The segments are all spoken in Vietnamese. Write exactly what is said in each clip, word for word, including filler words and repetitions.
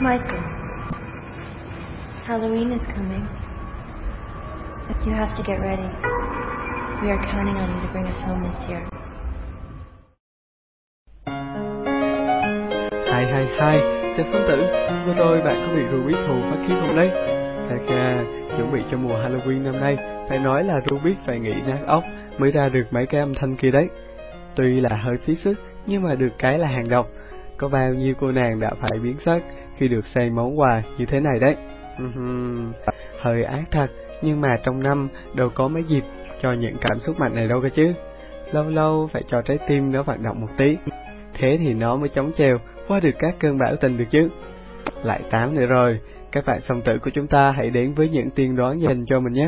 Michael, Halloween is coming. You have to get ready. We are counting on you to bring us home this year. Hai hai hai, Trần Phương Tử, vừa rồi bạn có bị Rubik hù phát khiếp không đấy? Ha ha, chuẩn bị cho mùa Halloween năm nay, phải nói là Rubik phải nghĩ nát óc mới ra được mấy cái âm thanh kia đấy. Tuy là hơi phí sức, nhưng mà được cái là hàng độc. Có bao nhiêu cô nàng đã phải biến sắc khi được xem món quà như thế này đấy. Hơi ác thật, nhưng mà trong năm đâu có mấy dịp cho những cảm xúc mạnh này đâu cơ chứ. Lâu lâu phải cho trái tim nó vận động một tí, thế thì nó mới chống chèo qua được các cơn bão tình được chứ. Lại tám nữa rồi, các bạn song tử của chúng ta hãy đến với những tiên đoán dành cho mình nhé.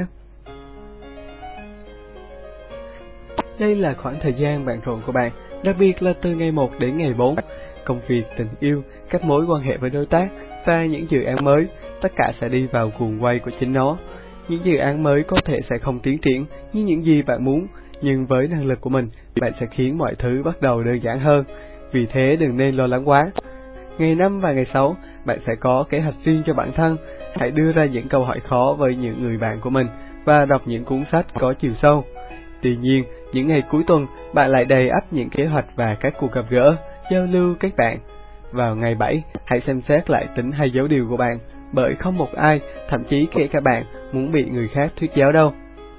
Đây là khoảng thời gian bận rộn của bạn, đặc biệt là từ ngày một đến ngày bốn. Công việc, tình yêu, các mối quan hệ với đối tác và những dự án mới, tất cả sẽ đi vào guồng quay của chính nó. Những dự án mới có thể sẽ không tiến triển như những gì bạn muốn, nhưng với năng lực của mình, bạn sẽ khiến mọi thứ bắt đầu đơn giản hơn. Vì thế đừng nên lo lắng quá. Ngày năm và ngày sáu, bạn sẽ có kế hoạch riêng cho bản thân. Hãy đưa ra những câu hỏi khó với những người bạn của mình và đọc những cuốn sách có chiều sâu. Tuy nhiên, những ngày cuối tuần, bạn lại đầy ắp những kế hoạch và các cuộc gặp gỡ, giao lưu kết bạn. Vào ngày bảy, hãy xem xét lại tính hay dấu điều của bạn, bởi không một ai, thậm chí kể cả bạn, muốn bị người khác thuyết giáo đâu.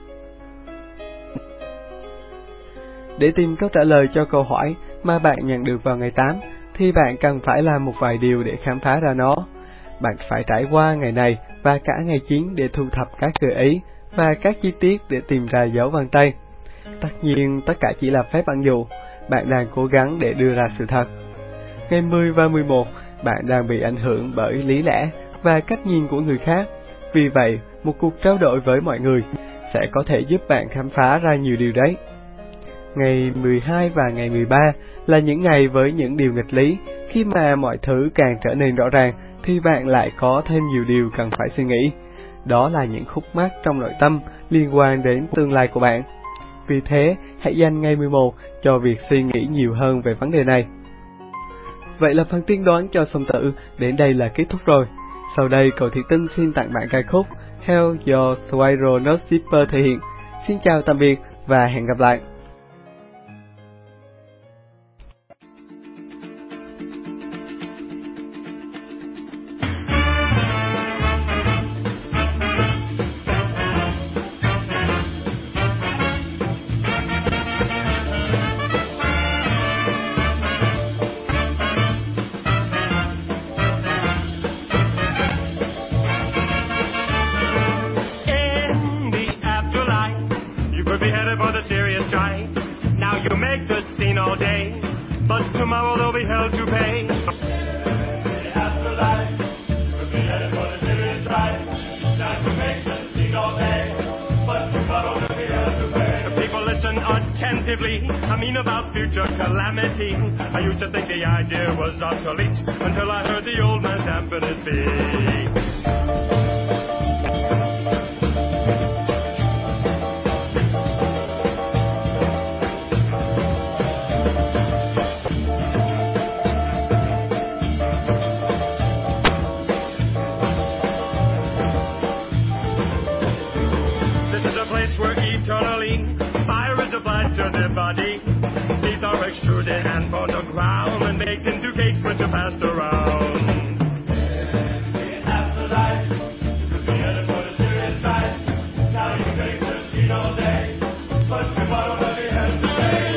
Để tìm câu trả lời cho câu hỏi mà bạn nhận được vào ngày tám, thì bạn cần phải làm một vài điều để khám phá ra nó. Bạn phải trải qua ngày này và cả ngày chín để thu thập các gợi ý và các chi tiết để tìm ra dấu vân tay. Tất nhiên, tất cả chỉ là phép ẩn dụ, bạn đang cố gắng để đưa ra sự thật. Ngày mười và mười một, bạn đang bị ảnh hưởng bởi lý lẽ và cách nhìn của người khác. Vì vậy, một cuộc trao đổi với mọi người sẽ có thể giúp bạn khám phá ra nhiều điều đấy. Ngày mười hai và ngày mười ba là những ngày với những điều nghịch lý. Khi mà mọi thứ càng trở nên rõ ràng, thì bạn lại có thêm nhiều điều cần phải suy nghĩ. Đó là những khúc mắc trong nội tâm liên quan đến tương lai của bạn. Vì thế, hãy dành ngày mười một cho việc suy nghĩ nhiều hơn về vấn đề này. Vậy là phần tiên đoán cho song tử đến đây là kết thúc rồi. Sau đây, cậu Thị Tinh xin tặng bạn ca khúc Hell Your Swirl Not Zipper thể hiện. Xin chào tạm biệt và hẹn gặp lại. All day, but tomorrow there'll be hell to pay. The afterlife could be headed for the serious ride. Now you make the scene all day, but tomorrow there'll be hell to pay. People listen attentively. I mean about future calamity. I used to think the idea was obsolete until I heard the old man dampen his beat. Fire is applied to their body. Teeth are extruded and brought to ground and baked into cakes which are passed around. The afterlife could be headed for the serious side. Now you make the scene all day, but tomorrow there'll be hell to pay.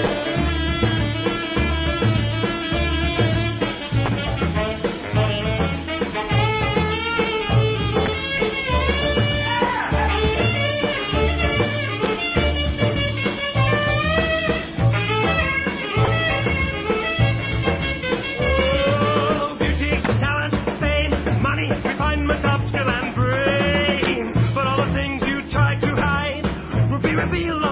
Skill and brain, but all the things you try to hide will be revealed.